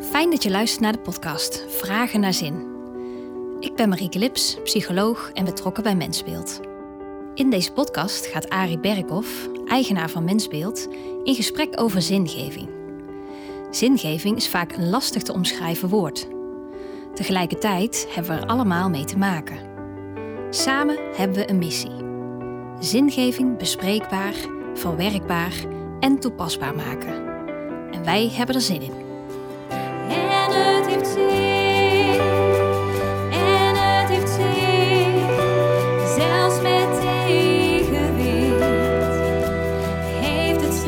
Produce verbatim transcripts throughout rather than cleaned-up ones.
Fijn dat je luistert naar de podcast Vragen naar Zin. Ik ben Marieke Lips, psycholoog en betrokken bij Mensbeeld. In deze podcast gaat Arie Berghoff, eigenaar van Mensbeeld, in gesprek over zingeving. Zingeving is vaak een lastig te omschrijven woord. Tegelijkertijd hebben we er allemaal mee te maken. Samen hebben we een missie. Zingeving bespreekbaar, verwerkbaar en toepasbaar maken. En wij hebben er zin in. En het heeft zin, en het heeft zin, zelfs met tegenwind heeft het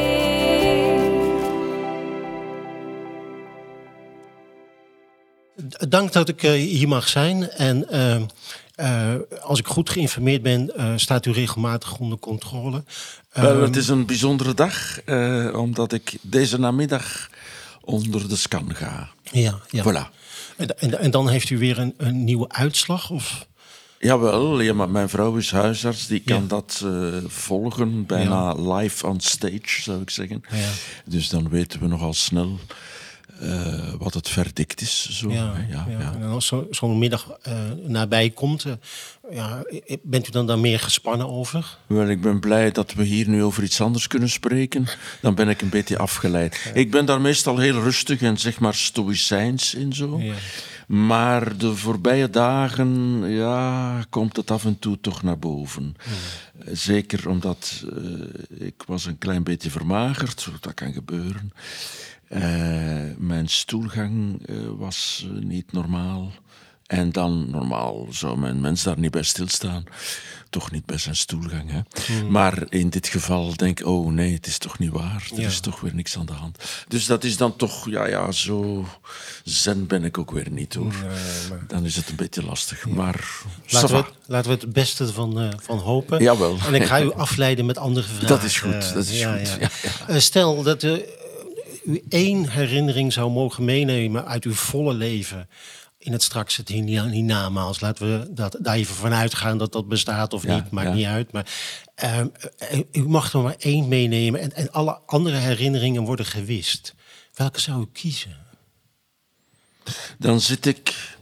zin. Dank dat ik uh, hier mag zijn. En uh, uh, als ik goed geïnformeerd ben, uh, staat u regelmatig onder controle. Uh, Wel, het is een bijzondere dag, uh, omdat ik deze namiddag onder de scan ga. Ja, ja. Voilà. En, en, en dan heeft u weer een, een nieuwe uitslag? Of? Jawel, ja, maar mijn vrouw is huisarts. Die kan Ja. dat uh, volgen, bijna Ja. live on stage, zou ik zeggen. Ja. Dus dan weten we nogal snel uh, wat het verdict is. Zo. Ja, Ja, ja. ja. En als zo, zo'n middag uh, nabij komt, uh, ja, bent u dan daar meer gespannen over? Wel, ik ben blij dat we hier nu over iets anders kunnen spreken. Dan ben ik een beetje afgeleid. Ja. Ik ben daar meestal heel rustig en zeg maar stoïcijns in zo. Ja. Maar de voorbije dagen, ja, komt het af en toe toch naar boven. Ja. Zeker omdat uh, ik was een klein beetje vermagerd, dat kan gebeuren. Uh, mijn stoelgang uh, was uh, niet normaal. En dan, normaal zou mijn mens daar niet bij stilstaan. Toch niet bij zijn stoelgang. Hè? Hmm. Maar in dit geval denk ik, oh nee, het is toch niet waar. Er ja. is toch weer niks aan de hand. Dus dat is dan toch, ja, ja, zo zen ben ik ook weer niet, hoor. Nee, maar... Dan is het een beetje lastig. Ja. Maar laten we, het, laten we het beste van, uh, van hopen. Jawel. En ik ga u afleiden met andere vragen. Dat is goed, dat is ja, goed. Ja. Ja, ja. Uh, stel dat uh, u één herinnering zou mogen meenemen uit uw volle leven in het straks het hiernamaals. Laten we dat, daar even vanuit gaan dat dat bestaat of ja, niet, maakt ja. niet uit. Maar uh, u mag er maar één meenemen en, en alle andere herinneringen worden gewist. Welke zou u kiezen? Dan zit ik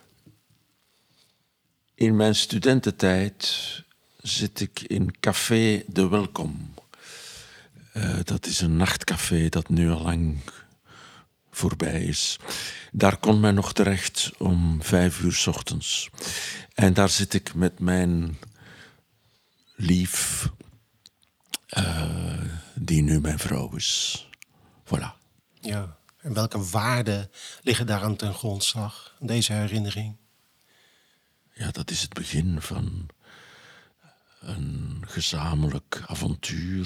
in mijn studententijd zit ik in Café de Welkom. Uh, dat is een nachtcafé dat nu al lang voorbij is. Daar kon men nog terecht om vijf uur 's ochtends. En daar zit ik met mijn lief, uh, die nu mijn vrouw is. Voilà. Ja, en welke waarden liggen daar aan ten grondslag, deze herinnering? Ja, dat is het begin van een gezamenlijk avontuur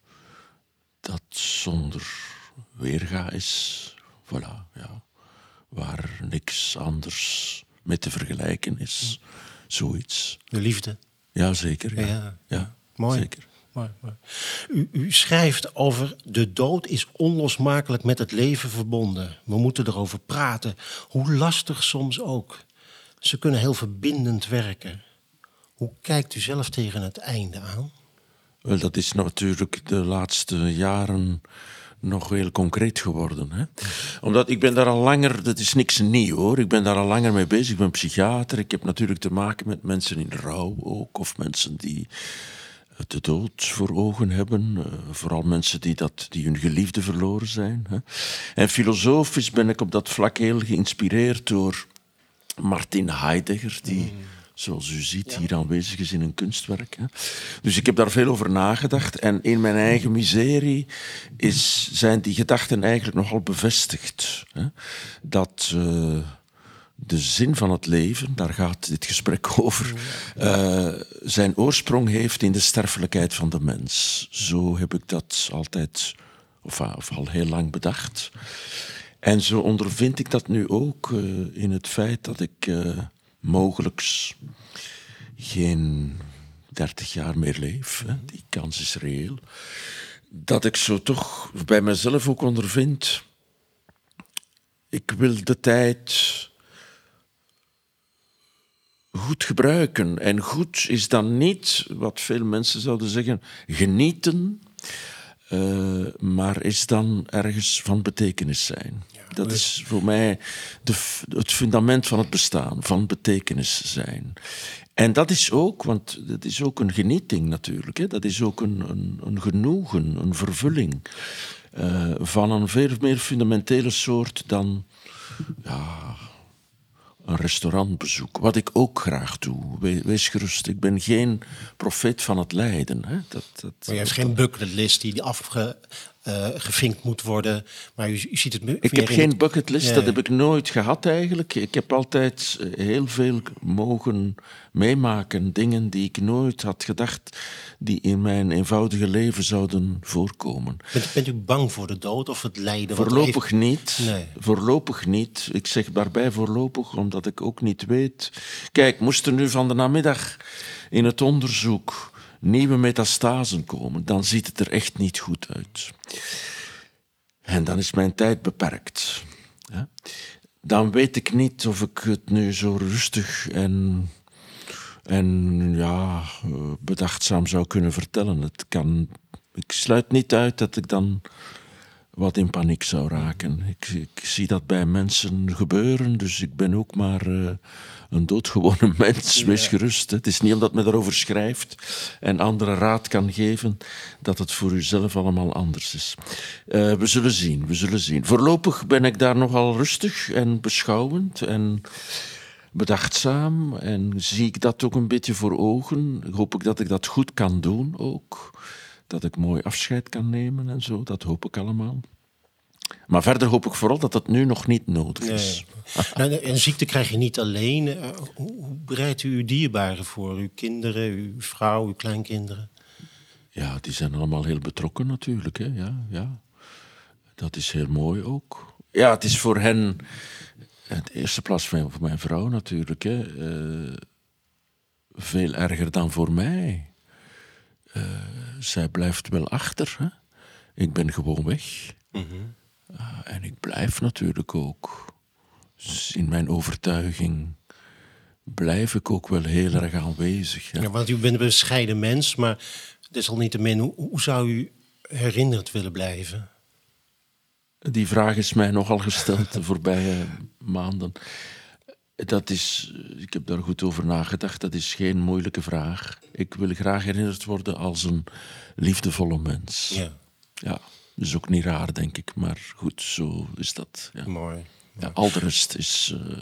dat zonder weerga is. Voilà, ja. Waar niks anders mee te vergelijken is. Zoiets. De liefde. Ja, zeker. Ja, ja. ja mooi. Zeker. Mooi, mooi. U, u schrijft over de dood is onlosmakelijk met het leven verbonden. We moeten erover praten. Hoe lastig soms ook. Ze kunnen heel verbindend werken. Hoe kijkt u zelf tegen het einde aan? Wel, dat is natuurlijk de laatste jaren nog heel concreet geworden. Hè? Omdat ik ben daar al langer, dat is niks nieuw hoor, ik ben daar al langer mee bezig, ik ben psychiater. Ik heb natuurlijk te maken met mensen in rouw ook, of mensen die de dood voor ogen hebben. Uh, vooral mensen die, dat, die hun geliefde verloren zijn. Hè? En filosofisch ben ik op dat vlak heel geïnspireerd door Martin Heidegger, die... Mm. zoals u ziet, ja. hier aanwezig is in een kunstwerk. Hè. Dus ik heb daar veel over nagedacht. En in mijn eigen miserie is, zijn die gedachten eigenlijk nogal bevestigd. Hè. Dat uh, de zin van het leven, daar gaat dit gesprek over, uh, zijn oorsprong heeft in de sterfelijkheid van de mens. Zo heb ik dat altijd, of, of al heel lang bedacht. En zo ondervind ik dat nu ook uh, in het feit dat ik... Uh, mogelijks geen dertig jaar meer leef. Hè. Die kans is reëel. Dat ik zo toch bij mezelf ook ondervind. Ik wil de tijd goed gebruiken. En goed is dan niet, wat veel mensen zouden zeggen, genieten. Uh, maar is dan ergens van betekenis zijn. Ja, dat is voor mij de, het fundament van het bestaan, van betekenis zijn. En dat is ook, want dat is ook een genieting natuurlijk. Hè? Dat is ook een, een, een genoegen, een vervulling. Uh, van een veel meer fundamentele soort dan ja, een restaurantbezoek. Wat ik ook graag doe. We, wees gerust, ik ben geen profeet van het lijden. Hè? Dat, dat, maar je hebt geen bucketlist die afgevinkt uh, moet worden. Maar u, u ziet het meer. Ik heb geen het... bucketlist, ja, dat heb ik nooit gehad eigenlijk. Ik heb altijd heel veel mogen meemaken. Dingen die ik nooit had gedacht die in mijn eenvoudige leven zouden voorkomen. Bent, bent u bang voor de dood of het lijden? Voorlopig heeft... niet. Nee. Voorlopig niet. Ik zeg daarbij voorlopig, omdat ik ook niet weet. Kijk, moest er nu van de namiddag in het onderzoek nieuwe metastasen komen, dan ziet het er echt niet goed uit. En dan is mijn tijd beperkt. Ja? Dan weet ik niet of ik het nu zo rustig en, en ja, bedachtzaam zou kunnen vertellen. Het kan, ik sluit niet uit dat ik dan wat in paniek zou raken. Ik, ik zie dat bij mensen gebeuren, dus ik ben ook maar uh, een doodgewone mens. Wees ja. gerust. Het is niet omdat men erover schrijft en anderen raad kan geven dat het voor uzelf allemaal anders is. Uh, we zullen zien, we zullen zien. Voorlopig ben ik daar nogal rustig en beschouwend en bedachtzaam en zie ik dat ook een beetje voor ogen. Hoop ik dat ik dat goed kan doen ook. Dat ik mooi afscheid kan nemen en zo, dat hoop ik allemaal. Maar verder hoop ik vooral dat het nu nog niet nodig is. Nee. Nou, een ziekte krijg je niet alleen. Uh, hoe, hoe bereidt u uw dierbaren voor? Uw kinderen, uw vrouw, uw kleinkinderen? Ja, die zijn allemaal heel betrokken natuurlijk. Hè? Ja, ja. Dat is heel mooi ook. Ja, het is voor hen, in de eerste plaats voor mijn vrouw natuurlijk, hè, uh, veel erger dan voor mij. Uh, zij blijft wel achter. Hè? Ik ben gewoon weg. Mm-hmm. Uh, en ik blijf natuurlijk ook. Dus in mijn overtuiging blijf ik ook wel heel erg aanwezig. Hè? Ja, want u bent een bescheiden mens, maar desalniettemin, hoe, hoe zou u herinnerd willen blijven? Die vraag is mij nogal gesteld de voorbije maanden. Dat is, ik heb daar goed over nagedacht, dat is geen moeilijke vraag. Ik wil graag herinnerd worden als een liefdevolle mens. Ja. Ja, dat is ook niet raar, denk ik, maar goed, zo is dat. Ja. Mooi. Ja, al de rest is, uh,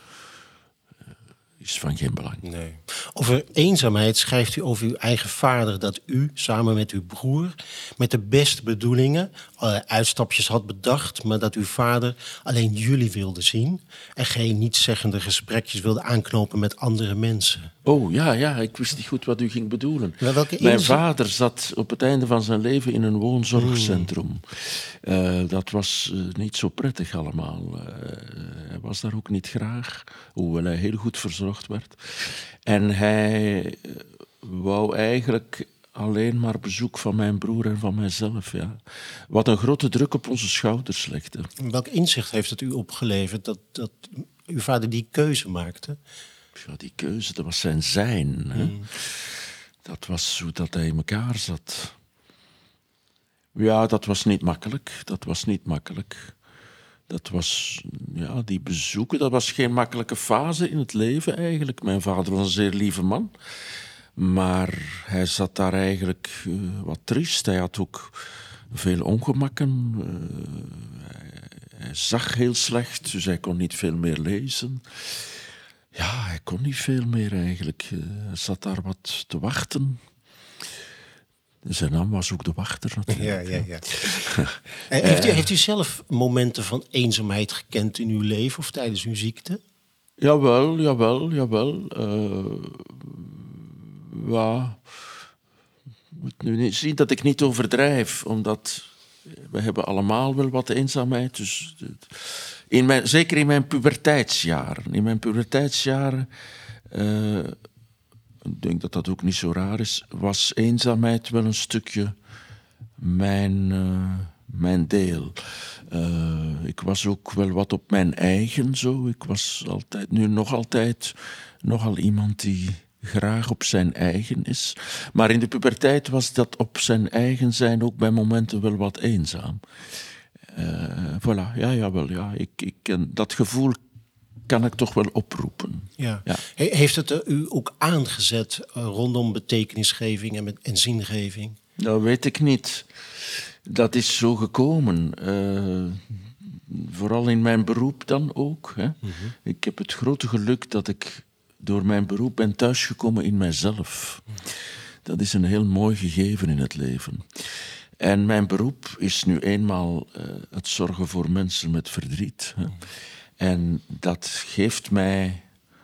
is van geen belang. Nee. Over eenzaamheid schrijft u over uw eigen vader dat u, samen met uw broer, met de beste bedoelingen uh, uitstapjes had bedacht, maar dat uw vader alleen jullie wilde zien en geen nietszeggende gesprekjes wilde aanknopen met andere mensen. Oh, ja, ja, ik wist niet goed wat u ging bedoelen. Welke Mijn vader zat op het einde van zijn leven in een woonzorgcentrum. Hmm. Uh, dat was uh, niet zo prettig allemaal. Uh, hij was daar ook niet graag, hoewel hij heel goed verzorgd werd. En hij wou eigenlijk alleen maar bezoek van mijn broer en van mijzelf. Ja. Wat een grote druk op onze schouders legde. Welk inzicht heeft het u opgeleverd dat, dat uw vader die keuze maakte? Ja, die keuze, dat was zijn zijn. Hè? Mm. Dat was hoe dat hij in elkaar zat. Ja, dat was niet makkelijk. Dat was niet makkelijk. Dat was, ja, die bezoeken, dat was geen makkelijke fase in het leven eigenlijk. Mijn vader was een zeer lieve man. Maar hij zat daar eigenlijk uh, wat triest. Hij had ook veel ongemakken. Uh, hij, hij zag heel slecht, dus hij kon niet veel meer lezen. Ja, hij kon niet veel meer eigenlijk. Uh, hij zat daar wat te wachten. Zijn naam was ook de wachter natuurlijk. Ja, ja, ja. En heeft, u, heeft u zelf momenten van eenzaamheid gekend in uw leven of tijdens uw ziekte? Jawel, jawel, jawel. Uh, ja, ik moet nu niet zien dat ik niet overdrijf, omdat we hebben allemaal wel wat eenzaamheid. Dus in mijn, zeker in mijn puberteitsjaren. In mijn puberteitsjaren, uh, ik denk dat dat ook niet zo raar is, was eenzaamheid wel een stukje mijn, uh, mijn deel. Uh, ik was ook wel wat op mijn eigen zo. Ik was altijd, nu nog altijd, nogal iemand die graag op zijn eigen is. Maar in de puberteit was dat op zijn eigen zijn ook bij momenten wel wat eenzaam. Uh, voilà, ja, jawel, ja. Ik, ik, dat gevoel kan ik toch wel oproepen. Ja. Ja. He, heeft het u ook aangezet uh, rondom betekenisgeving en, met, en zingeving? Dat weet ik niet. Dat is zo gekomen. Uh, vooral in mijn beroep dan ook. Hè. Mm-hmm. Ik heb het grote geluk dat ik door mijn beroep ben thuisgekomen in mijzelf. Mm. Dat is een heel mooi gegeven in het leven. En mijn beroep is nu eenmaal uh, het zorgen voor mensen met verdriet. Hè. En dat geeft mij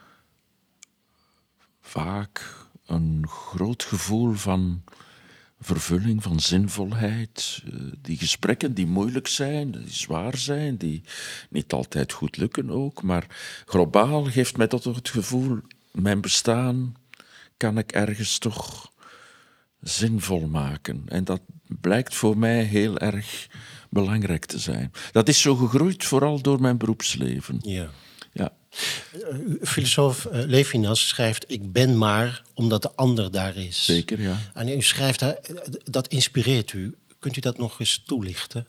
vaak een groot gevoel van vervulling, van zinvolheid. Uh, die gesprekken die moeilijk zijn, die zwaar zijn, die niet altijd goed lukken ook. Maar globaal geeft mij toch het gevoel, mijn bestaan kan ik ergens toch zinvol maken. En dat blijkt voor mij heel erg belangrijk te zijn. Dat is zo gegroeid, vooral door mijn beroepsleven. Ja. Ja. Uh, filosoof uh, Levinas schrijft: ik ben maar omdat de ander daar is. Zeker, ja. En u schrijft, uh, dat inspireert u. Kunt u dat nog eens toelichten?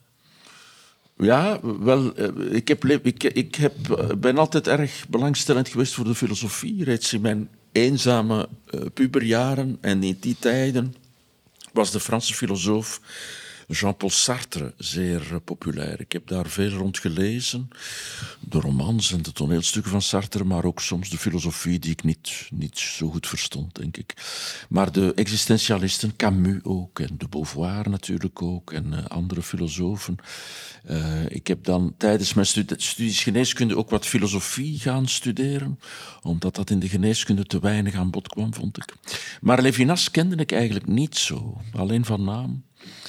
Ja, wel, uh, ik, heb, ik, ik heb, uh, ben altijd erg belangstellend geweest voor de filosofie. Reeds in mijn eenzame uh, puberjaren en in die tijden was de Franse filosoof Jean-Paul Sartre zeer uh, populair. Ik heb daar veel rond gelezen. De romans en de toneelstukken van Sartre, maar ook soms de filosofie die ik niet, niet zo goed verstond, denk ik. Maar de existentialisten, Camus ook, en de Beauvoir natuurlijk ook, en uh, andere filosofen. Uh, ik heb dan tijdens mijn stud- studies geneeskunde ook wat filosofie gaan studeren, omdat dat in de geneeskunde te weinig aan bod kwam, vond ik. Maar Levinas kende ik eigenlijk niet zo, alleen van naam.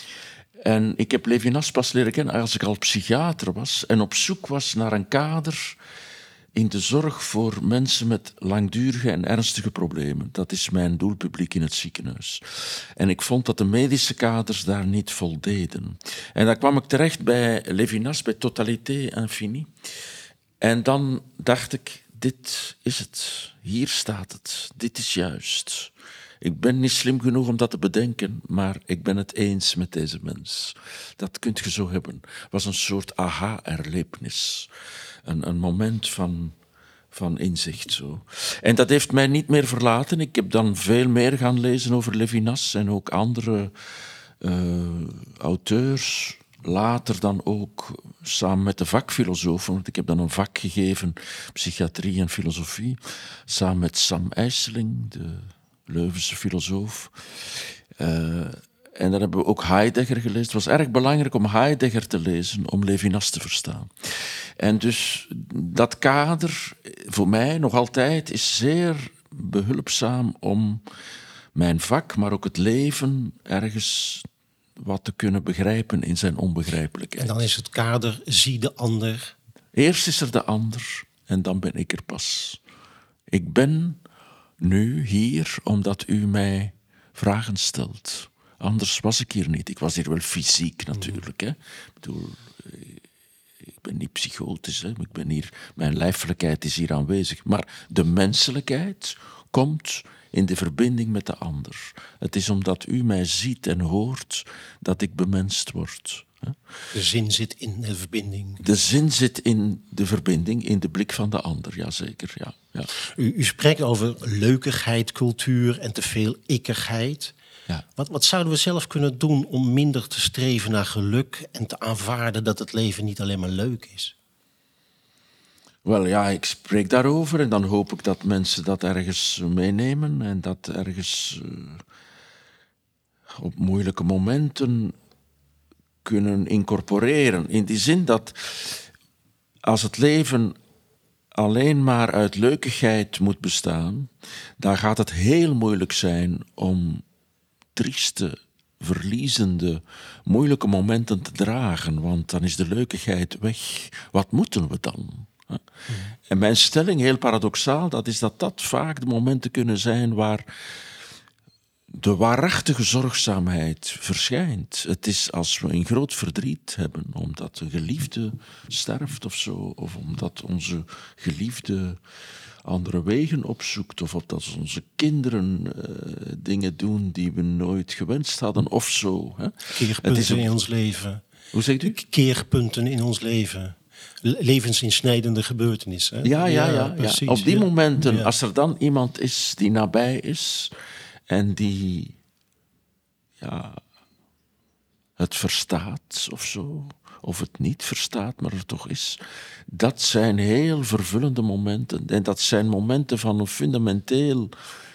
En ik heb Levinas pas leren kennen als ik al psychiater was en op zoek was naar een kader in de zorg voor mensen met langdurige en ernstige problemen. Dat is mijn doelpubliek in het ziekenhuis. En ik vond dat de medische kaders daar niet voldeden. En dan kwam ik terecht bij Levinas, bij Totalité Infinie. En dan dacht ik, dit is het. Hier staat het. Dit is juist. Ik ben niet slim genoeg om dat te bedenken, maar ik ben het eens met deze mens. Dat kunt je zo hebben. Het was een soort aha-erlevenis. Een, een moment van, van inzicht. Zo. En dat heeft mij niet meer verlaten. Ik heb dan veel meer gaan lezen over Levinas en ook andere uh, auteurs. Later dan ook samen met de vakfilosofen, want ik heb dan een vak gegeven, psychiatrie en filosofie, samen met Sam Eijseling, de Leuvense filosoof. Uh, en dan hebben we ook Heidegger gelezen. Het was erg belangrijk om Heidegger te lezen, om Levinas te verstaan. En dus dat kader, voor mij nog altijd, is zeer behulpzaam om mijn vak, maar ook het leven ergens wat te kunnen begrijpen in zijn onbegrijpelijkheid. En dan is het kader, zie de ander. Eerst is er de ander en dan ben ik er pas. Ik ben nu hier omdat u mij vragen stelt. Anders was ik hier niet. Ik was hier wel fysiek natuurlijk. Hè. Ik bedoel, ik ben niet psychotisch. Hè. Ik ben hier, mijn lijfelijkheid is hier aanwezig. Maar de menselijkheid komt in de verbinding met de ander. Het is omdat u mij ziet en hoort dat ik bemenst word. De zin zit in de verbinding. De zin zit in de verbinding, in de blik van de ander, jazeker. Ja, ja. U, u spreekt over leukigheid, cultuur en te veel ikkigheid. Ja. Wat, wat zouden we zelf kunnen doen om minder te streven naar geluk en te aanvaarden dat het leven niet alleen maar leuk is? Wel ja, ik spreek daarover en dan hoop ik dat mensen dat ergens meenemen en dat ergens uh, op moeilijke momenten kunnen incorporeren. In die zin dat als het leven alleen maar uit leukigheid moet bestaan, dan gaat het heel moeilijk zijn om trieste, verliezende, moeilijke momenten te dragen, want dan is de leukigheid weg. Wat moeten we dan? Mm. En mijn stelling, heel paradoxaal, dat is dat dat vaak de momenten kunnen zijn waar de waarachtige zorgzaamheid verschijnt. Het is als we een groot verdriet hebben, omdat een geliefde sterft of zo, of omdat onze geliefde andere wegen opzoekt, of omdat onze kinderen uh, dingen doen die we nooit gewenst hadden, of zo. Hè. Keerpunten het is een... in ons leven. Hoe zegt u? Keerpunten in ons leven. Levensinsnijdende gebeurtenissen. Hè? Ja, ja, ja, ja, precies. Ja. Op die ja. momenten, ja. als er dan iemand is die nabij is en die ja, het verstaat of zo, of het niet verstaat, maar er toch is. Dat zijn heel vervullende momenten. En dat zijn momenten van een fundamenteel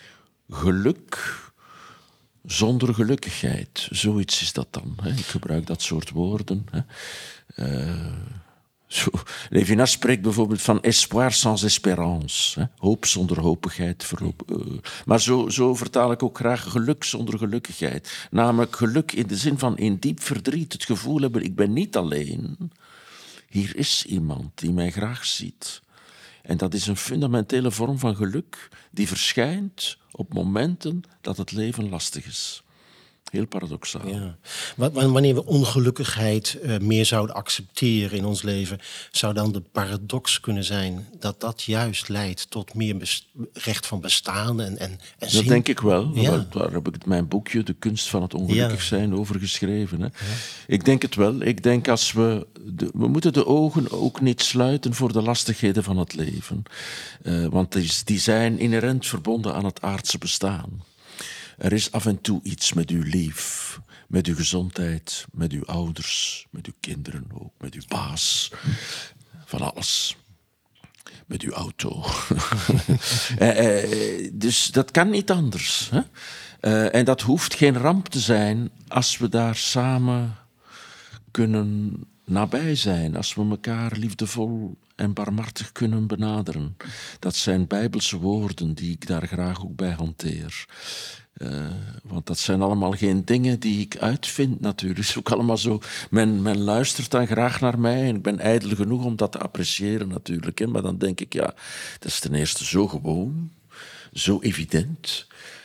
geluk zonder gelukkigheid. Zoiets is dat dan. Hè. Ik gebruik dat soort woorden. Hè. Uh, zo. Levinas spreekt bijvoorbeeld van espoir sans espérance. Hè. Hoop zonder hopigheid. Verhoop, uh. Maar zo, zo vertaal ik ook graag geluk zonder gelukkigheid. Namelijk geluk in de zin van in diep verdriet het gevoel hebben, ik ben niet alleen. Hier is iemand die mij graag ziet. En dat is een fundamentele vorm van geluk die verschijnt op momenten dat het leven lastig is. Heel paradoxaal. Ja. Wanneer we ongelukkigheid uh, meer zouden accepteren in ons leven, zou dan de paradox kunnen zijn dat dat juist leidt tot meer best- recht van bestaan en, en, en zin? Dat denk ik wel. Ja. Daar heb ik mijn boekje De Kunst van het Ongelukkig Zijn ja. over geschreven. Hè. Ja. Ik denk het wel. Ik denk als we... De, we moeten de ogen ook niet sluiten voor de lastigheden van het leven. Uh, want die, die zijn inherent verbonden aan het aardse bestaan. Er is af en toe iets met uw lief, met uw gezondheid, met uw ouders, met uw kinderen ook, met uw baas, van alles. Met uw auto. uh, uh, dus dat kan niet anders. Hè? Uh, en dat hoeft geen ramp te zijn als we daar samen kunnen nabij zijn, als we elkaar liefdevol en barmhartig kunnen benaderen. Dat zijn bijbelse woorden die ik daar graag ook bij hanteer. Uh, want dat zijn allemaal geen dingen die ik uitvind natuurlijk. Het is ook allemaal zo. Men, men luistert dan graag naar mij en ik ben ijdel genoeg om dat te appreciëren natuurlijk. Hè. Maar dan denk ik, ja, dat is ten eerste zo gewoon, zo evident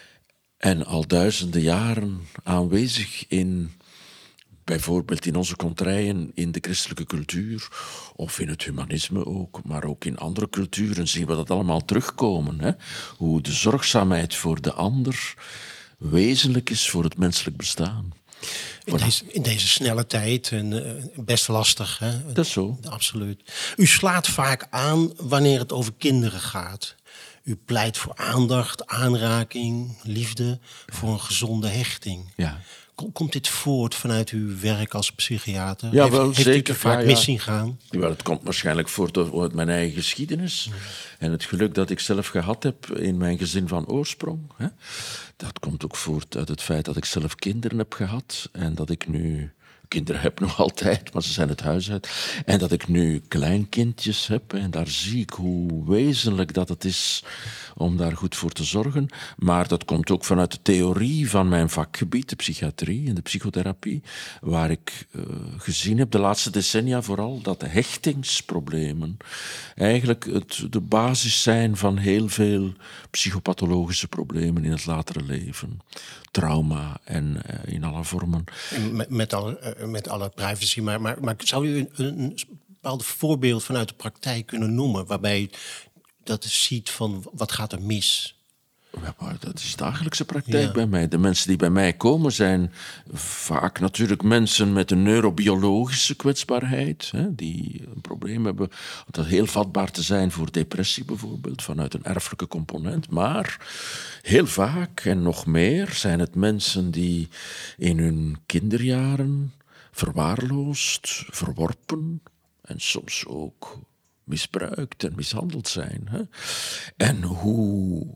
en al duizenden jaren aanwezig in, bijvoorbeeld in onze contraien, in de christelijke cultuur of in het humanisme ook, maar ook in andere culturen zien we dat allemaal terugkomen. Hè? Hoe de zorgzaamheid voor de ander wezenlijk is voor het menselijk bestaan. In deze, in deze snelle tijd en uh, best lastig. Hè? Dat is zo. Absoluut. U slaat vaak aan wanneer het over kinderen gaat. U pleit voor aandacht, aanraking, liefde, voor een gezonde hechting. Ja. Komt dit voort vanuit uw werk als psychiater? Ja, wel, heeft, zeker. Heeft u er vaak ja, ja. mis zien gaan? Ja, het komt waarschijnlijk voort uit mijn eigen geschiedenis. Ja. En het geluk dat ik zelf gehad heb in mijn gezin van oorsprong. Hè? Dat komt ook voort uit het feit dat ik zelf kinderen heb gehad. En dat ik nu... Kinderen heb nog altijd, maar ze zijn het huis uit. En dat ik nu kleinkindjes heb. En daar zie ik hoe wezenlijk dat het is om daar goed voor te zorgen. Maar dat komt ook vanuit de theorie van mijn vakgebied, de psychiatrie en de psychotherapie. Waar ik uh, gezien heb, de laatste decennia vooral, dat de hechtingsproblemen eigenlijk het, de basis zijn van heel veel psychopathologische problemen in het latere leven. Trauma en uh, in alle vormen. Met, met, alle, uh, met alle privacy, maar, maar, maar zou u een, een bepaald voorbeeld vanuit de praktijk kunnen noemen, waarbij u dat ziet van wat gaat er mis? Ja, maar dat is dagelijkse praktijk ja. bij mij. De mensen die bij mij komen zijn vaak natuurlijk mensen met een neurobiologische kwetsbaarheid, hè, die een probleem hebben, dat heel vatbaar te zijn voor depressie bijvoorbeeld, vanuit een erfelijke component. Maar heel vaak en nog meer zijn het mensen die in hun kinderjaren verwaarloosd, verworpen en soms ook misbruikt en mishandeld zijn. Hè. En hoe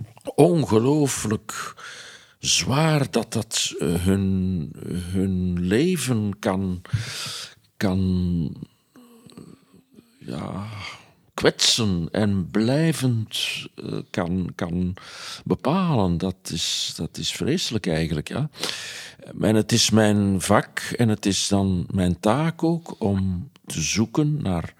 ongelooflijk zwaar dat dat uh, hun, hun leven kan, kan ja, kwetsen en blijvend uh, kan, kan bepalen. Dat is, dat is vreselijk eigenlijk. Ja. En het is mijn vak en het is dan mijn taak ook om te zoeken naar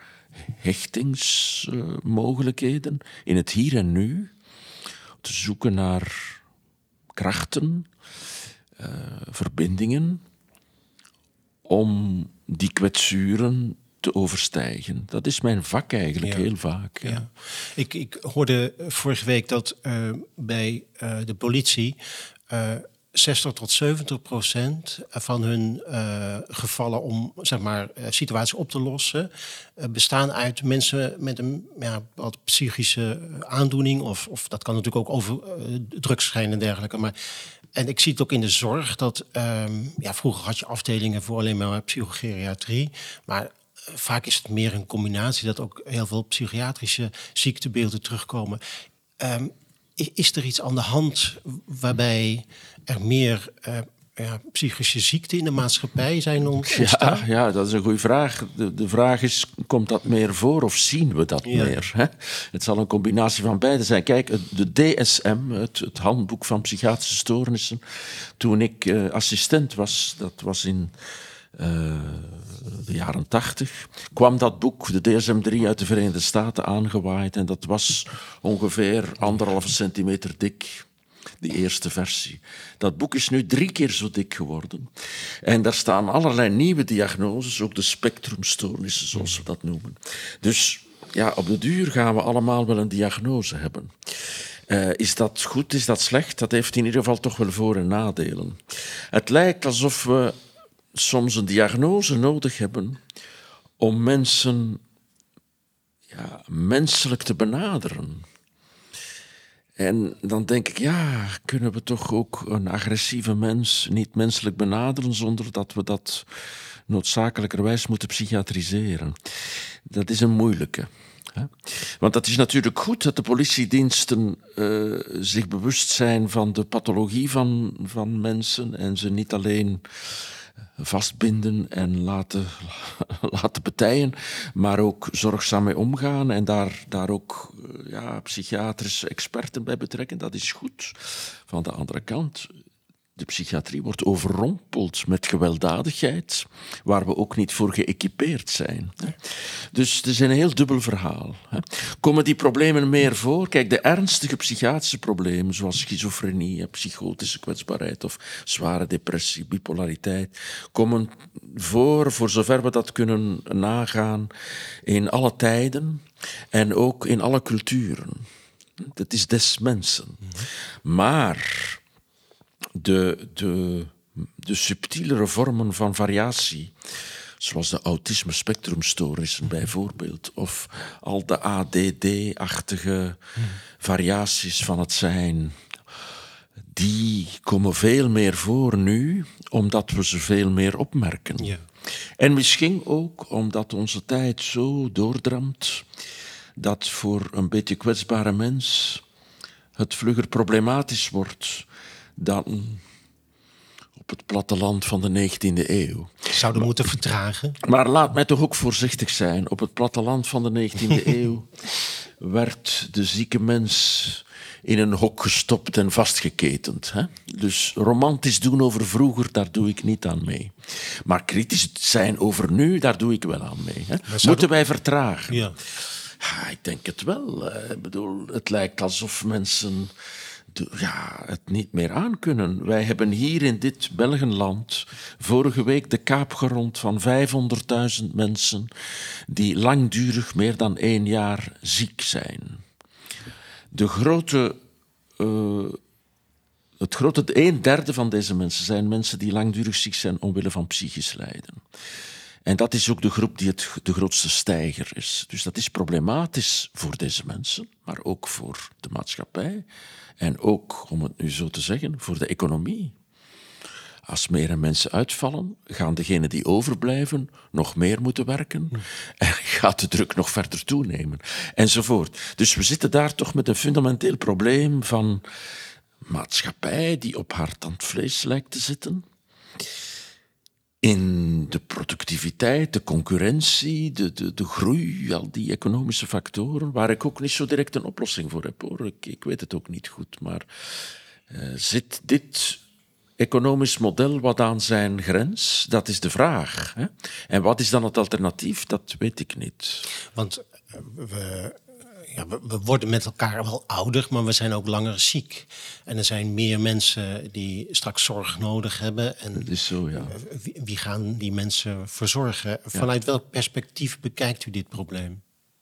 hechtingsmogelijkheden uh, in het hier en nu. Te zoeken naar krachten uh, verbindingen om die kwetsuren te overstijgen. Dat is mijn vak eigenlijk, ja. heel vaak. Ja. Ja. Ik, ik hoorde vorige week dat uh, bij uh, de politie Uh, zestig tot zeventig procent van hun uh, gevallen om zeg maar uh, situaties op te lossen uh, bestaan uit mensen met een ja, wat psychische aandoening of, of dat kan natuurlijk ook over uh, drugs schijnen en dergelijke. Maar en ik zie het ook in de zorg dat um, ja, vroeger had je afdelingen voor alleen maar psychogeriatrie, maar vaak is het meer een combinatie dat ook heel veel psychiatrische ziektebeelden terugkomen. Um, Is er iets aan de hand waarbij er meer uh, ja, psychische ziekten in de maatschappij zijn ontstaan? Ja, ja, dat is een goede vraag. De, de vraag is, komt dat meer voor of zien we dat ja. meer? Hè? Het zal een combinatie van beide zijn. Kijk, de D S M, het, het handboek van psychiatrische stoornissen, toen ik uh, assistent was, dat was in Uh, de jaren tachtig, kwam dat boek, de D S M drie uit de Verenigde Staten, aangewaaid. En dat was ongeveer anderhalve centimeter dik, die eerste versie. Dat boek is nu drie keer zo dik geworden. En daar staan allerlei nieuwe diagnoses, ook de spectrumstoornissen, zoals we dat noemen. Dus ja, op de duur gaan we allemaal wel een diagnose hebben. Uh, is dat goed, is dat slecht? Dat heeft in ieder geval toch wel voor- en nadelen. Het lijkt alsof we soms een diagnose nodig hebben om mensen ja, menselijk te benaderen. En dan denk ik, ja, kunnen we toch ook een agressieve mens niet menselijk benaderen zonder dat we dat noodzakelijkerwijs moeten psychiatriseren? Dat is een moeilijke. Hè? Want het is natuurlijk goed dat de politiediensten uh, zich bewust zijn van de pathologie van, van mensen en ze niet alleen vastbinden en laten, laten betijen, maar ook zorgzaam mee omgaan en daar, daar ook ja, psychiatrische experten bij betrekken. Dat is goed. Van de andere kant, de psychiatrie wordt overrompeld met gewelddadigheid, waar we ook niet voor geëquipeerd zijn. Dus het is een heel dubbel verhaal. Komen die problemen meer voor? Kijk, de ernstige psychiatrische problemen, zoals schizofrenie, psychotische kwetsbaarheid of zware depressie, bipolariteit, komen voor, voor zover we dat kunnen nagaan, in alle tijden en ook in alle culturen. Dat is des mensen. Maar De, de, de subtielere vormen van variatie, zoals de autisme-spectrumstoornissen bijvoorbeeld, of al de A D D-achtige variaties van het zijn, die komen veel meer voor nu, omdat we ze veel meer opmerken. Ja. En misschien ook omdat onze tijd zo doordramt, dat voor een beetje kwetsbare mens het vlugger problematisch wordt dan op het platteland van de negentiende eeuw. Zouden we moeten vertragen? Maar laat mij toch ook voorzichtig zijn. Op het platteland van de negentiende eeuw werd de zieke mens in een hok gestopt en vastgeketend. Hè? Dus romantisch doen over vroeger, daar doe ik niet aan mee. Maar kritisch zijn over nu, daar doe ik wel aan mee. Hè? Moeten wij vertragen? Ja. Ja, ik denk het wel. Ik bedoel, het lijkt alsof mensen ja, het niet meer aankunnen. Wij hebben hier in dit Belgenland vorige week de kaap gerond van vijfhonderdduizend mensen die langdurig meer dan één jaar ziek zijn. De grote, uh, het grote een derde van deze mensen zijn mensen die langdurig ziek zijn omwille van psychisch lijden. En dat is ook de groep die het, de grootste stijger is. Dus dat is problematisch voor deze mensen, maar ook voor de maatschappij. En ook, om het nu zo te zeggen, voor de economie. Als meer mensen uitvallen, gaan degenen die overblijven nog meer moeten werken. En gaat de druk nog verder toenemen. Enzovoort. Dus we zitten daar toch met een fundamenteel probleem van maatschappij die op haar tandvlees lijkt te zitten. In de productiviteit, de concurrentie, de, de, de groei, al die economische factoren, waar ik ook niet zo direct een oplossing voor heb, hoor. Ik, ik weet het ook niet goed, maar uh, zit dit economisch model wat aan zijn grens? Dat is de vraag. Hè? En wat is dan het alternatief? Dat weet ik niet. Want uh, we... ja, we, we worden met elkaar wel ouder, maar we zijn ook langer ziek. En er zijn meer mensen die straks zorg nodig hebben. En dat is zo, ja. Wie, wie gaan die mensen verzorgen? Vanuit ja. welk perspectief bekijkt u dit probleem?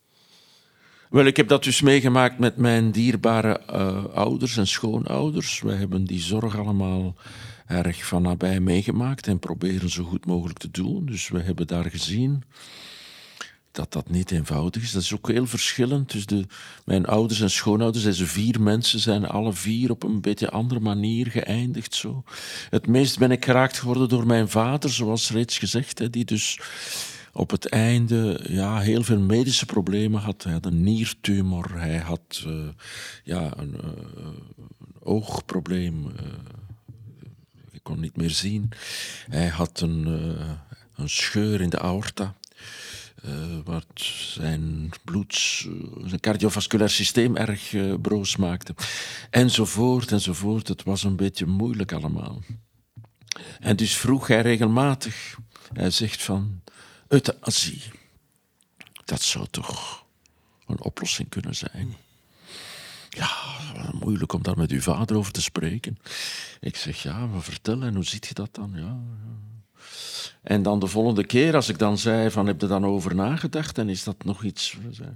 Wel, ik heb dat dus meegemaakt met mijn dierbare uh, ouders en schoonouders. Wij hebben die zorg allemaal erg van nabij meegemaakt en proberen zo goed mogelijk te doen. Dus we hebben daar gezien dat dat niet eenvoudig is. Dat is ook heel verschillend. Dus de, mijn ouders en schoonouders, deze vier mensen, zijn alle vier op een beetje andere manier geëindigd. Zo. Het meest ben ik geraakt geworden door mijn vader, zoals reeds gezegd, hè, die dus op het einde ja, heel veel medische problemen had. Hij had een niertumor, hij had uh, ja, een, uh, een oogprobleem. Uh, ik kon niet meer zien. Hij had een, uh, een scheur in de aorta. Uh, wat zijn bloed, zijn cardiovasculair systeem erg uh, broos maakte. Enzovoort, enzovoort. Het was een beetje moeilijk allemaal. En dus vroeg hij regelmatig, hij zegt van, euthanasie, dat zou toch een oplossing kunnen zijn. Ja, moeilijk om daar met uw vader over te spreken. Ik zeg, ja, maar vertel, en hoe ziet je dat dan? Ja, ja. En dan de volgende keer, als ik dan zei van, heb je dan over nagedacht? En is dat nog iets?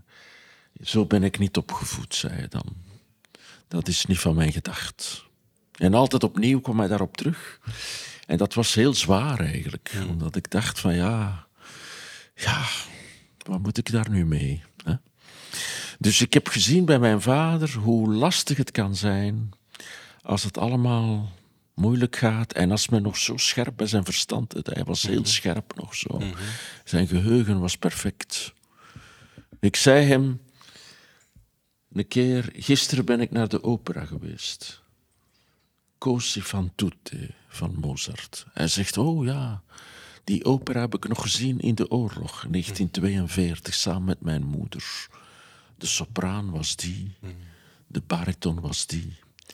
Zo ben ik niet opgevoed, zei hij dan. Dat is niet van mijn gedacht. En altijd opnieuw kwam hij daarop terug. En dat was heel zwaar eigenlijk. Ja. Omdat ik dacht van, ja... Ja, wat moet ik daar nu mee? Hè? Dus ik heb gezien bij mijn vader hoe lastig het kan zijn als het allemaal moeilijk gaat en als men nog zo scherp bij zijn verstand is. Hij was heel scherp nog zo. Mm-hmm. Zijn geheugen was perfect. Ik zei hem een keer, gisteren ben ik naar de opera geweest. Così fan tutte van Mozart. Hij zegt, oh ja, die opera heb ik nog gezien in de oorlog, negentien tweeënveertig, samen met mijn moeder. De sopraan was die, de bariton was die.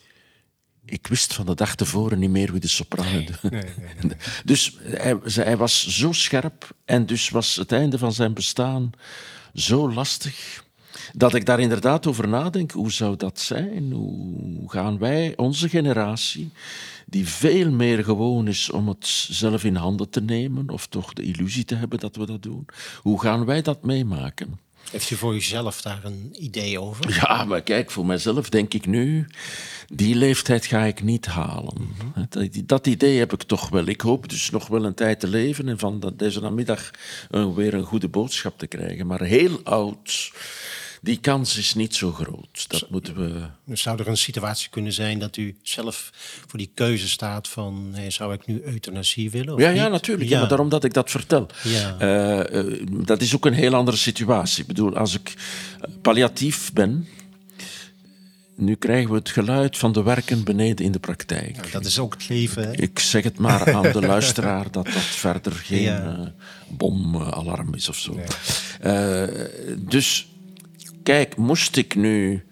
Ik wist van de dag tevoren niet meer wie de sopraan... Nee, nee, nee, nee. Dus hij, hij was zo scherp en dus was het einde van zijn bestaan zo lastig, dat ik daar inderdaad over nadenk. Hoe zou dat zijn? Hoe gaan wij, onze generatie, die veel meer gewoon is om het zelf in handen te nemen, of toch de illusie te hebben dat we dat doen, hoe gaan wij dat meemaken? Heeft u voor uzelf daar een idee over? Ja, maar kijk, voor mijzelf denk ik nu, die leeftijd ga ik niet halen. Mm-hmm. Dat, dat idee heb ik toch wel. Ik hoop dus nog wel een tijd te leven en van deze namiddag uh, weer een goede boodschap te krijgen. Maar heel oud, die kans is niet zo groot. Dat zou, moeten we... Dus zou er een situatie kunnen zijn dat u zelf voor die keuze staat van, hey, zou ik nu euthanasie willen? Of ja, niet? ja, natuurlijk. Ja. Ja, maar daarom dat ik dat vertel. Ja. Uh, uh, dat is ook een heel andere situatie. Ik bedoel, als ik palliatief ben, nu krijgen we het geluid van de werken beneden in de praktijk. Nou, dat is ook het leven, hè? Ik zeg het maar aan de luisteraar dat dat verder geen ja. uh, bomalarm is of zo. Nee. Uh, dus... Kijk, moest ik nu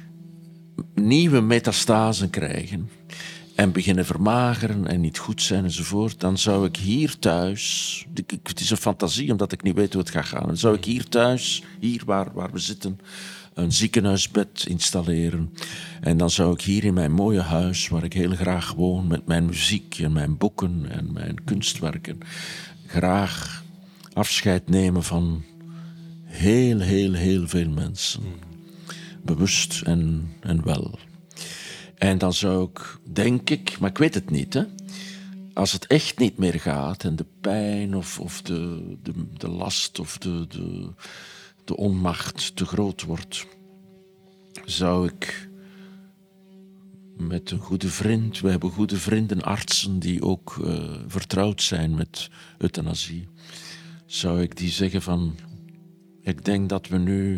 nieuwe metastasen krijgen en beginnen vermageren en niet goed zijn enzovoort, dan zou ik hier thuis, het is een fantasie omdat ik niet weet hoe het gaat gaan, dan zou ik hier thuis, hier waar, waar we zitten, een ziekenhuisbed installeren. En dan zou ik hier in mijn mooie huis, waar ik heel graag woon, met mijn muziek en mijn boeken en mijn kunstwerken, graag afscheid nemen van heel, heel, heel veel mensen. Bewust en, en wel. En dan zou ik, denk ik, maar ik weet het niet, hè, als het echt niet meer gaat en de pijn of, of de, de, de last of de, de, de onmacht te groot wordt, zou ik met een goede vriend, we hebben goede vrienden, artsen die ook uh, vertrouwd zijn met euthanasie, zou ik die zeggen van, ik denk dat we nu,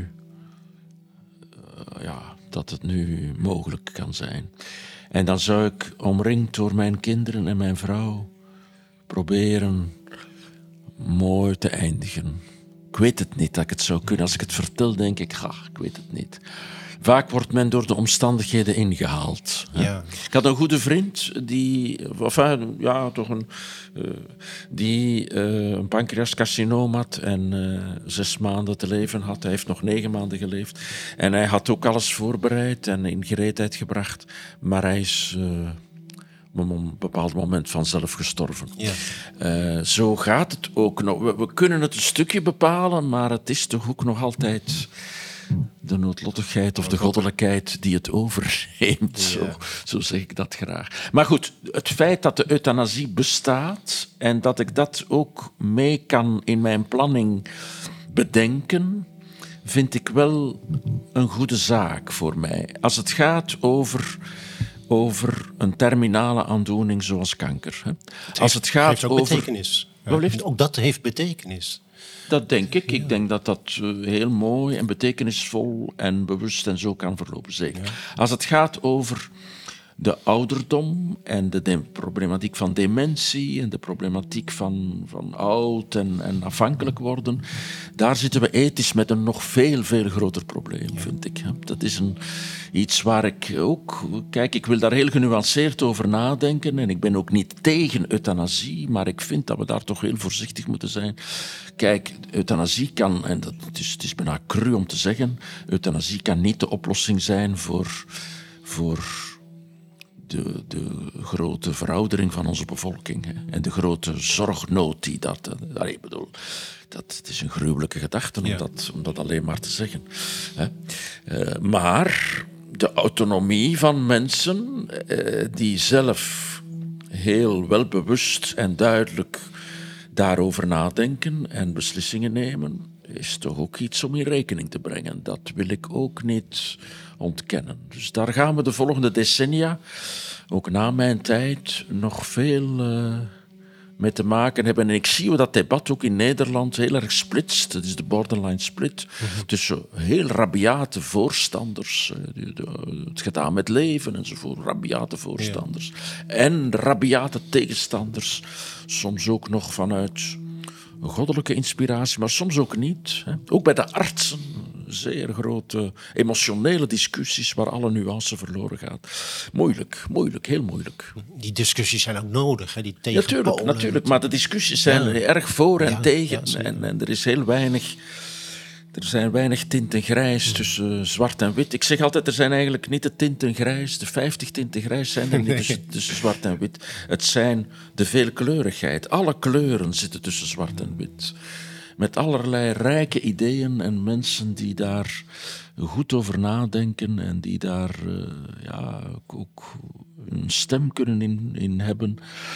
uh, ja, dat het nu mogelijk kan zijn. En dan zou ik, omringd door mijn kinderen en mijn vrouw, proberen mooi te eindigen. Ik weet het niet dat ik het zou kunnen. Als ik het vertel, denk ik, ga, ik weet het niet. Vaak wordt men door de omstandigheden ingehaald. Ja. Ik had een goede vriend die, enfin, ja, toch een, uh, die uh, een pancreascarcinoom had en uh, zes maanden te leven had. Hij heeft nog negen maanden geleefd. En hij had ook alles voorbereid en in gereedheid gebracht. Maar hij is uh, op een bepaald moment vanzelf gestorven. Ja. Uh, zo gaat het ook nog. We, we kunnen het een stukje bepalen, maar het is toch ook nog altijd de noodlottigheid of de goddelijkheid die het overneemt. Zo, Ja. zo zeg ik dat graag. Maar goed, het feit dat de euthanasie bestaat en dat ik dat ook mee kan in mijn planning bedenken, vind ik wel een goede zaak voor mij. Als het gaat over, over een terminale aandoening zoals kanker. Hè. Het Als heeft, het gaat heeft ook over... betekenis. Ja. Wat heeft? Ook dat heeft betekenis. Dat denk ik. Ik denk dat dat uh, heel mooi en betekenisvol en bewust en zo kan verlopen. Zeker. Ja. Als het gaat over de ouderdom en de, de problematiek van dementie en de problematiek van, van oud en, en afhankelijk worden, daar zitten we ethisch met een nog veel, veel groter probleem, ja. vind ik. Dat is een, iets waar ik ook... Kijk, ik wil daar heel genuanceerd over nadenken en ik ben ook niet tegen euthanasie, maar ik vind dat we daar toch heel voorzichtig moeten zijn. Kijk, euthanasie kan, en dat, het, is, het is bijna cru om te zeggen, euthanasie kan niet de oplossing zijn voor... voor De, de grote veroudering van onze bevolking. Hè. En de grote zorgnood die dat... Uh, ik bedoel, dat, het is een gruwelijke gedachte om, ja. dat, om dat alleen maar te zeggen. Hè. Uh, maar de autonomie van mensen uh, die zelf heel welbewust en duidelijk daarover nadenken en beslissingen nemen, is toch ook iets om in rekening te brengen. Dat wil ik ook niet ontkennen. Dus daar gaan we de volgende decennia, ook na mijn tijd, nog veel uh, mee te maken hebben. En ik zie hoe dat debat ook in Nederland heel erg splitst. Het is de borderline split mm-hmm. tussen heel rabiate voorstanders, uh, de, de, het gedaan met leven enzovoort, rabiate voorstanders, ja. en rabiate tegenstanders, soms ook nog vanuit een goddelijke inspiratie, maar soms ook niet. Hè. Ook bij de artsen, zeer grote emotionele discussies waar alle nuance verloren gaat. Moeilijk, moeilijk, heel moeilijk. Die discussies zijn ook nodig, hè? Die tegenpolen. Natuurlijk, natuurlijk, maar de discussies zijn ja. erg voor en ja, tegen. Ja, en, en er is heel weinig... Er zijn weinig tinten grijs mm. tussen zwart en wit. Ik zeg altijd, er zijn eigenlijk niet de tinten grijs. De vijftig tinten grijs zijn er niet tussen, tussen zwart en wit. Het zijn de veelkleurigheid. Alle kleuren zitten tussen zwart en wit. Met allerlei rijke ideeën en mensen die daar goed over nadenken en die daar uh, ja, ook een stem kunnen in, in hebben.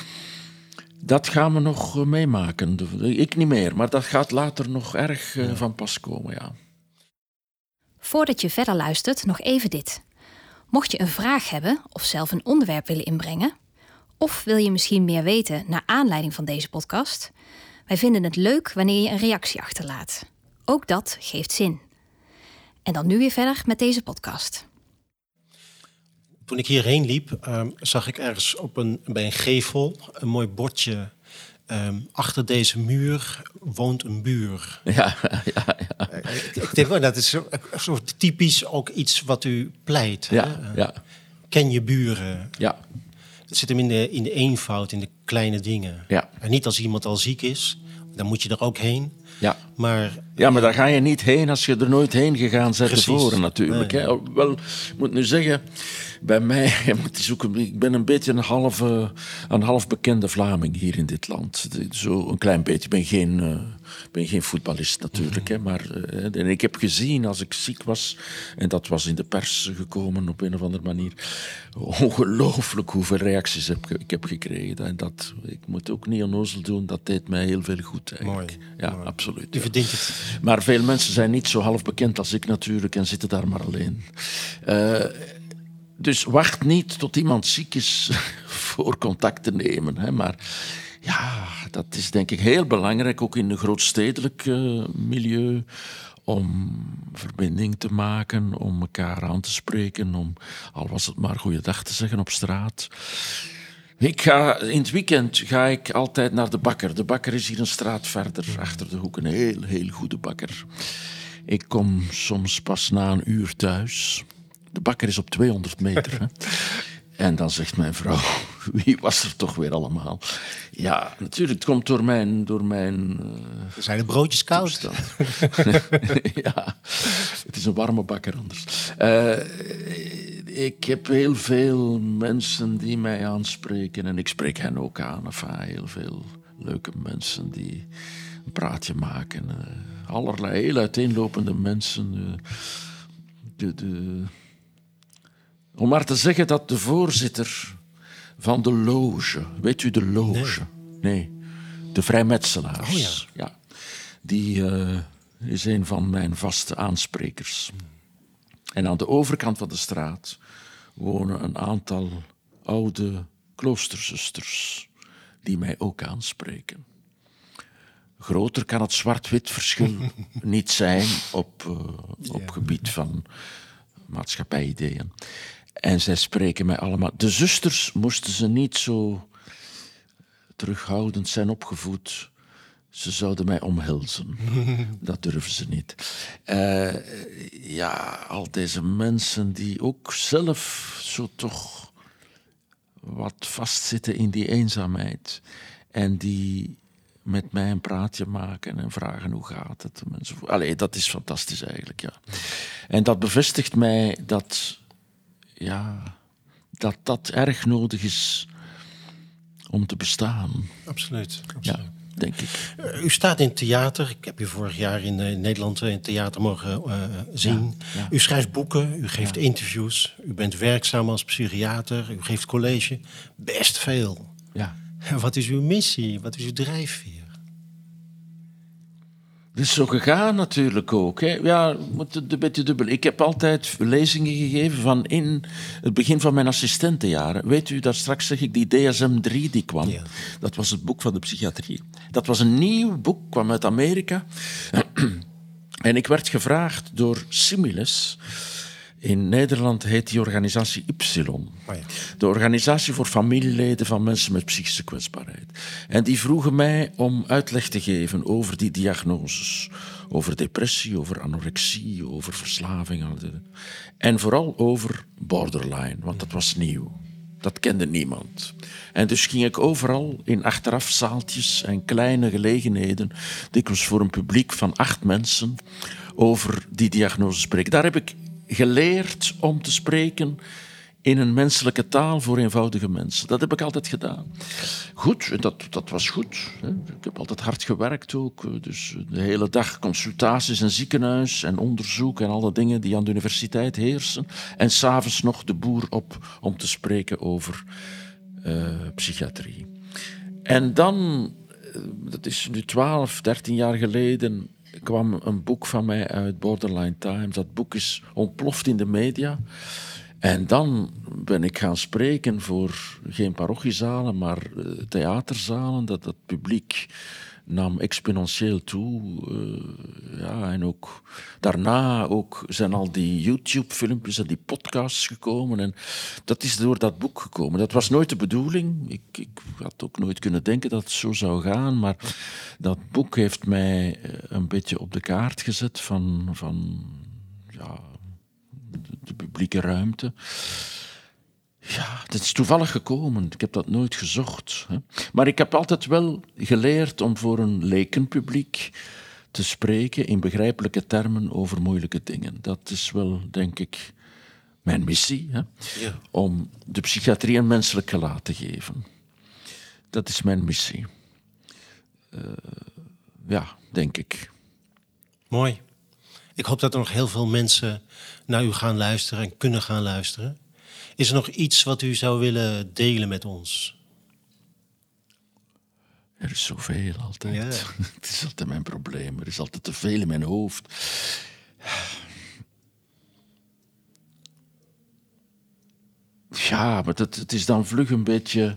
Dat gaan we nog meemaken. Ik niet meer, maar dat gaat later nog erg uh, van pas komen, ja. Voordat je verder luistert, nog even dit. Mocht je een vraag hebben of zelf een onderwerp willen inbrengen, of wil je misschien meer weten naar aanleiding van deze podcast, wij vinden het leuk wanneer je een reactie achterlaat. Ook dat geeft zin. En dan nu weer verder met deze podcast. Toen ik hierheen liep, um, zag ik ergens op een, bij een gevel een mooi bordje. Um, achter deze muur woont een buur. Ja, ja, ja. Uh, ik, ik denk, well, dat is zo, zo typisch ook iets wat u pleit. Ja, uh, ja. Ken je buren. Ja. Het zit hem in de, in de eenvoud, in de kleine dingen. Ja. En niet als iemand al ziek is, dan moet je er ook heen. Ja. Maar, ja, maar daar ga je niet heen als je er nooit heen gegaan bent tevoren natuurlijk. Nee. Hè. Wel, ik moet nu zeggen, bij mij, het is ook een, ik ben een beetje een halve, een half bekende Vlaming hier in dit land. Zo een klein beetje. Ik ben geen, uh, ben geen voetballist natuurlijk. Mm-hmm. Hè, maar uh, en ik heb gezien als ik ziek was, en dat was in de pers gekomen op een of andere manier, ongelooflijk hoeveel reacties heb, ik heb gekregen. En dat, ik moet ook niet onnozel doen, dat deed mij heel veel goed eigenlijk. Mooi. Ja, Mooi. absoluut. U verdient het. Maar veel mensen zijn niet zo half bekend als ik natuurlijk en zitten daar maar alleen. Uh, dus wacht niet tot iemand ziek is voor contact te nemen. Hè. Maar ja, dat is denk ik heel belangrijk, ook in een grootstedelijk uh, milieu, om verbinding te maken, om elkaar aan te spreken, om, al was het maar goeiedag te zeggen op straat. Ik ga, in het weekend ga ik altijd naar de bakker. De bakker is hier een straat verder, achter de hoek. Een heel, heel goede bakker. Ik kom soms pas na een uur thuis. De bakker is op tweehonderd meter. Hè. En dan zegt mijn vrouw, wie was er toch weer allemaal? Ja, natuurlijk, het komt door mijn... Door mijn uh, zijn de broodjes koud? Ja, het is een warme bakker anders. Uh, ik heb heel veel mensen die mij aanspreken en ik spreek hen ook aan. Enfin, heel veel leuke mensen die een praatje maken. Uh, allerlei heel uiteenlopende mensen. Uh, de... de Om maar te zeggen dat de voorzitter van de loge... Weet u de loge? Nee. nee de vrijmetselaars. Oh ja. ja. Die uh, is een van mijn vaste aansprekers. En aan de overkant van de straat wonen een aantal oude kloosterzusters... die mij ook aanspreken. Groter kan het zwart-wit verschil niet zijn op, uh, op ja. gebied van maatschappij-ideeën. En zij spreken mij allemaal... De zusters moesten ze niet zo terughoudend zijn opgevoed. Ze zouden mij omhelzen. Dat durven ze niet. Uh, ja, al deze mensen die ook zelf zo toch wat vastzitten in die eenzaamheid. En die met mij een praatje maken en vragen hoe gaat het. Allee, dat is fantastisch eigenlijk, ja. En dat bevestigt mij dat... Ja, dat dat erg nodig is om te bestaan. Absoluut. absoluut. Ja, denk ik. Uh, u staat in theater. Ik heb u vorig jaar in uh, Nederland in theater mogen uh, zien. Ja, ja. U schrijft boeken, u geeft ja. interviews. U bent werkzaam als psychiater. U geeft college. Best veel. Ja. Wat is uw missie? Wat is uw drijfveer? Dat is zo gegaan natuurlijk ook. Hè. Ja, een beetje dubbel. Ik heb altijd lezingen gegeven van in het begin van mijn assistentenjaren. Weet u, daar straks zeg ik die D S M drie die kwam. Ja. Dat was het boek van de psychiatrie. Dat was een nieuw boek, kwam uit Amerika. En ik werd gevraagd door Similes. In Nederland heet die organisatie Y. Oh ja. De organisatie voor familieleden van mensen met psychische kwetsbaarheid. En die vroegen mij om uitleg te geven over die diagnoses. Over depressie, over anorexie, over verslaving. En vooral over borderline, want dat was nieuw. Dat kende niemand. En dus ging ik overal in achterafzaaltjes en kleine gelegenheden, dikwijls voor een publiek van acht mensen, over die diagnose spreken. Daar heb ik geleerd om te spreken in een menselijke taal voor eenvoudige mensen. Dat heb ik altijd gedaan. Goed, dat, dat was goed. Hè. Ik heb altijd hard gewerkt ook. Dus de hele dag consultaties in ziekenhuis en onderzoek en alle dingen die aan de universiteit heersen. En 's avonds nog de boer op om te spreken over uh, psychiatrie. En dan, dat is nu twaalf, dertien jaar geleden, kwam een boek van mij uit, Borderline Times. Dat boek is ontploft in de media. En dan ben ik gaan spreken voor geen parochiezalen, maar uh, theaterzalen. Dat, dat publiek nam exponentieel toe. Uh, ja, en ook daarna ook zijn al die YouTube-filmpjes en die podcasts gekomen. En dat is door dat boek gekomen. Dat was nooit de bedoeling. Ik, ik had ook nooit kunnen denken dat het zo zou gaan. Maar dat boek heeft mij een beetje op de kaart gezet van... van ja, de publieke ruimte. Ja, het is toevallig gekomen. Ik heb dat nooit gezocht. Hè. Maar ik heb altijd wel geleerd om voor een lekenpubliek te spreken in begrijpelijke termen over moeilijke dingen. Dat is wel, denk ik, mijn missie. Hè. Ja. Om de psychiatrie een menselijk gelaat te geven. Dat is mijn missie. Uh, ja, denk ik. Mooi. Ik hoop dat er nog heel veel mensen naar u gaan luisteren en kunnen gaan luisteren. Is er nog iets wat u zou willen delen met ons? Er is zoveel altijd. Ja. Het is altijd mijn probleem. Er is altijd te veel in mijn hoofd. Ja, maar het, het is dan vlug een beetje...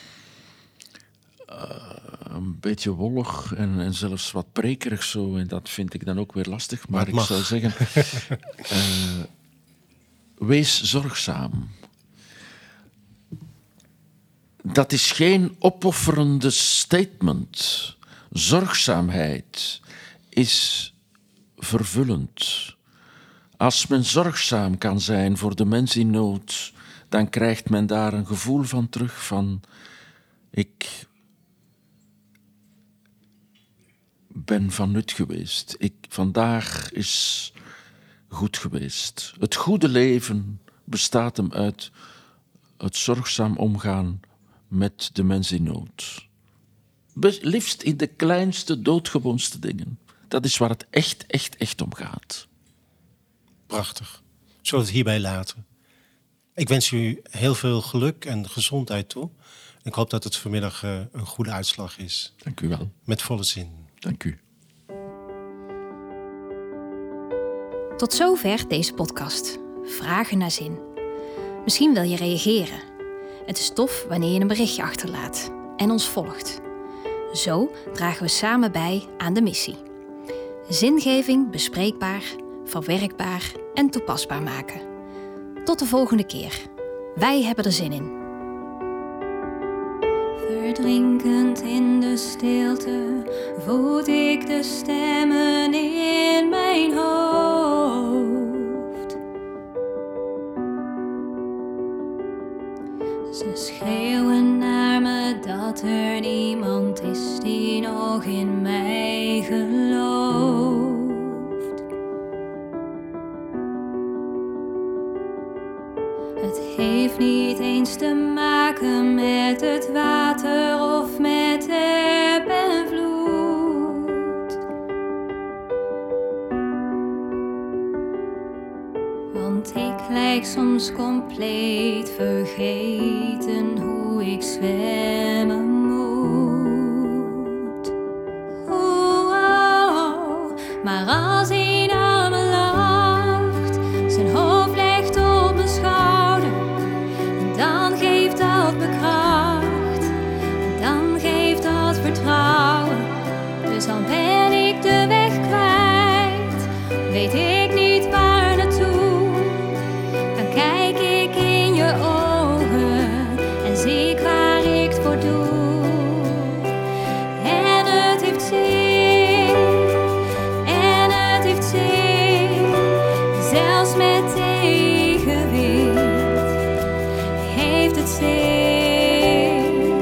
Uh, een beetje wollig en, en zelfs wat prekerig zo. En dat vind ik dan ook weer lastig. Maar, maar ik zou zeggen... uh, wees zorgzaam. Dat is geen opofferende statement. Zorgzaamheid is vervullend. Als men zorgzaam kan zijn voor de mens in nood, dan krijgt men daar een gevoel van terug van ik ben van nut geweest. Ik, vandaag is goed geweest. Het goede leven bestaat hem uit het zorgzaam omgaan met de mens in nood. Be- liefst in de kleinste, doodgewoonste dingen. Dat is waar het echt, echt, echt om gaat. Prachtig. Zullen we het hierbij laten? Ik wens u heel veel geluk en gezondheid toe. Ik hoop dat het vanmiddag uh, een goede uitslag is. Dank u wel. Met volle zin. Dank u. Tot zover deze podcast. Vragen naar zin. Misschien wil je reageren. Het is tof wanneer je een berichtje achterlaat en ons volgt. Zo dragen we samen bij aan de missie. Zingeving bespreekbaar, verwerkbaar en toepasbaar maken. Tot de volgende keer. Wij hebben er zin in. Verdrinkend in de stilte voel ik de stemmen in mijn hoofd. Ze schreeuwen naar me dat er niemand is die nog in mij gelooft. Het heeft niet eens te maken met het water of met eb en vloed. Want ik lijk soms compleet vergeten hoe ik zwemmen moet. Oh, oh, oh. Maar als hij naar me lacht, zijn hoofd legt op mijn schouder, dan geeft dat me kracht, dan geeft dat vertrouwen. Dus al ben ik de weg kwijt, weet ik niet waar naartoe, dan kijk ik in je ogen en zie ik waar ik het voor doe. En het heeft zin, en het heeft zin, zelfs met tegenwind heeft het zin.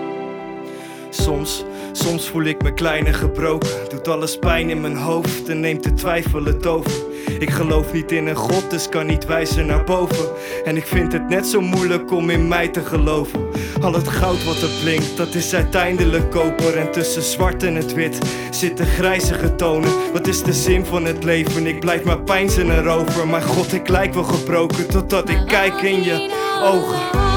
Soms, soms voel ik me klein en gebroken. Doet alles pijn in mijn hoofd en neemt de twijfel het over. Ik geloof niet in een God, dus kan niet wijzen naar boven. En ik vind het net zo moeilijk om in mij te geloven. Al het goud wat er blinkt, dat is uiteindelijk koper. En tussen zwart en het wit zitten grijzige tonen. Wat is de zin van het leven? Ik blijf maar peinzen erover. Maar God, ik lijk wel gebroken totdat ik kijk in je ogen.